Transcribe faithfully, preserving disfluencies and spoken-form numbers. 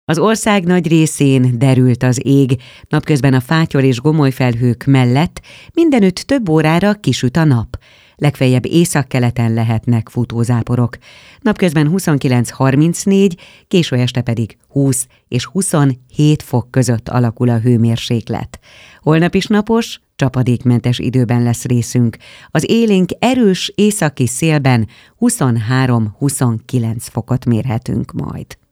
Az ország nagy részén derült az ég, napközben a fátyol és gomolyfelhők mellett mindenütt több órára kisüt a nap. Legfeljebb északkeleten lehetnek futózáporok. Napközben huszonkilenc harmincnégy, késő este pedig húsz és huszonhét fok között alakul a hőmérséklet. Holnap is napos, csapadékmentes időben lesz részünk. Az élénk erős északi szélben huszonhárom-huszonkilenc fokot mérhetünk majd.